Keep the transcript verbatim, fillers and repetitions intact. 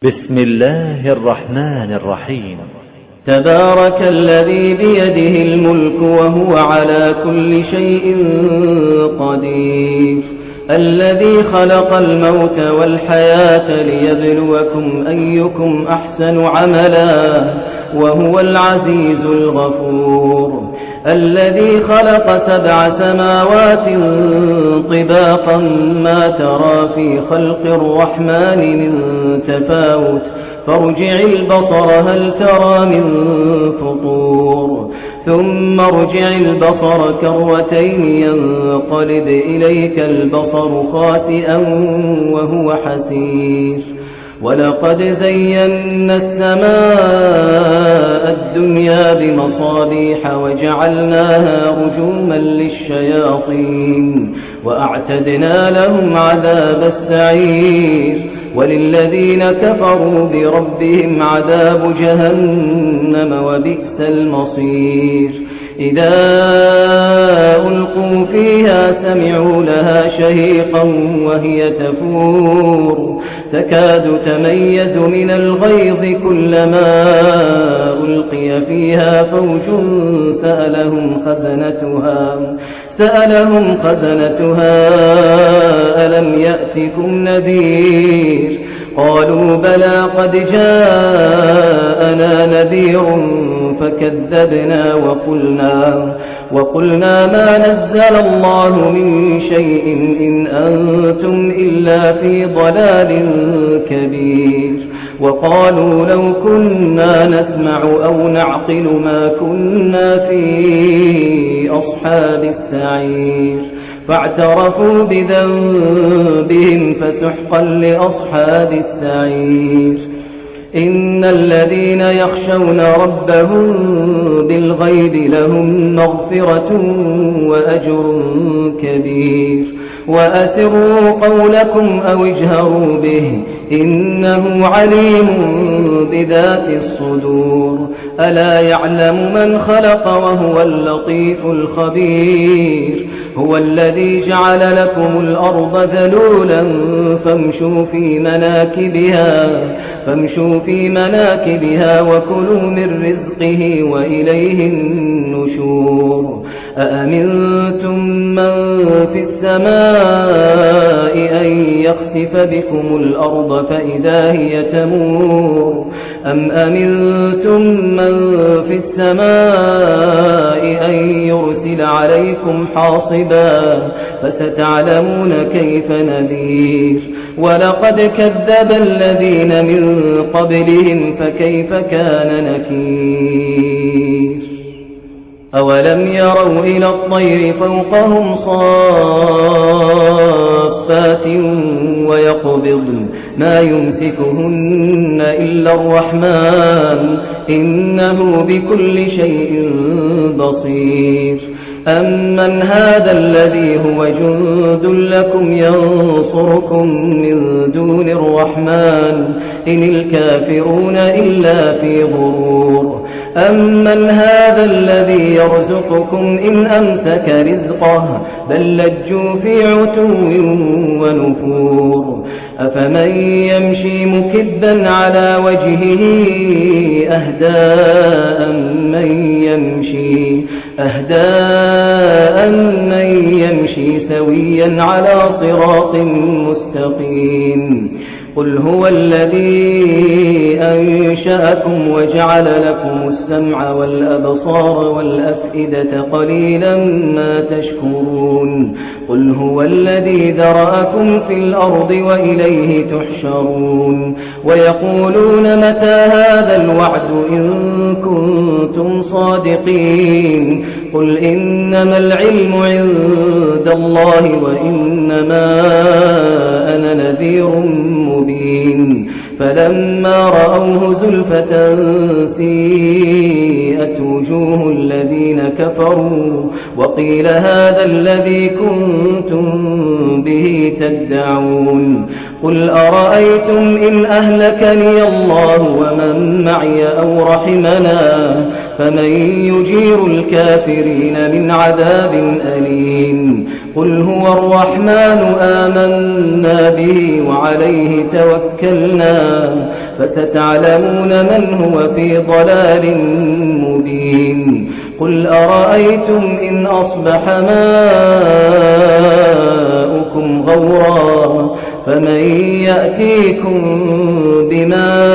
بسم الله الرحمن الرحيم. تبارك الذي بيده الملك وهو على كل شيء قدير، الذي خلق الموت والحياة ليبلوكم أيكم أحسن عملا وهو العزيز الغفور، الذي خلق سبع سماوات طباقا ما ترى في خلق الرحمن من تفاوت فارجع البصر هل ترى من فطور ثم ارجع البصر كرتين ينقلب إليك البصر خاسئا وهو حسير، ولقد زينا السماء الدنيا بمصابيح وجعلناها رجوما للشياطين وأعتدنا لهم عذاب السعير، وللذين كفروا بربهم عذاب جهنم وبئس المصير. إذا ألقوا فيها سمعوا لها شهيقا وهي تفور تكاد تميز من الغيظ كلما ألقي فيها فوج سألهم خزنتها سألهم خزنتها ألم يأتكم نذير قالوا بلى قد جاءنا نذير فكذبنا وقلنا وقلنا ما نزل الله من شيء إن أنتم إلا في ضلال كبير، وقالوا لو كنا نسمع أو نعقل ما كنا في أصحاب السعير، فاعترفوا بذنبهم فسحقا لأصحاب السعير. إن الذين يخشون ربهم بالغيب لهم مغفرة وأجر كبير، وأسروا قولكم أو اجهروا به إنه عليم بذات الصدور، ألا يعلم من خلق وهو اللطيف الخبير. هو الذي جعل لكم الأرض ذلولا فامشوا في مناكبها فامشوا في مناكبها وكلوا من رزقه وإليه النشور. أأمنتم من في السماء أن يخسف بكم الأرض فإذا هي تمور أم أمنتم من في السماء أن يرسل عليكم حاصبا فستعلمون كيف نذير. ولقد كذب الذين من قبلهم فكيف كان نكير. أولم يروا إلى الطير فوقهم صافات ويقبضن ما يمسكهن إلا الرحمن إنه بكل شيء بصير. أمن هذا الذي هو جند لكم ينصركم من دون الرحمن إن الكافرون إلا في غرور. أمن هذا الذي يرزقكم إن أمسك رزقه بل لجوا في عتو ونفور. أفمن يمشي مكبا على وجهه أهدى من يمشي أهدى من يمشي سويا على صراط مستقيم. قل هو الذي أنشأكم وجعل لكم السمع والأبصار والأفئدة قليلا ما تشكرون. قل هو الذي ذرأكم في الأرض وإليه تحشرون. ويقولون متى هذا الوعد إن كنتم صادقين. قل إنما العلم عند الله وإنما أنا نذير مبين. فلما رأوه زلفة سيئت وجوه الذين كفروا وقيل هذا الذي كنتم به تدعون. قل أرأيتم إن أهلكني الله ومن معي أو رحمنا فمن يجير الكافرين من عذاب أليم. قل هو الرحمن آمنا به وعليه توكلنا فستعلمون من هو في ضلال مبين قل أرأيتم إن أصبح ماؤكم غورا فمن يأتيكم بماء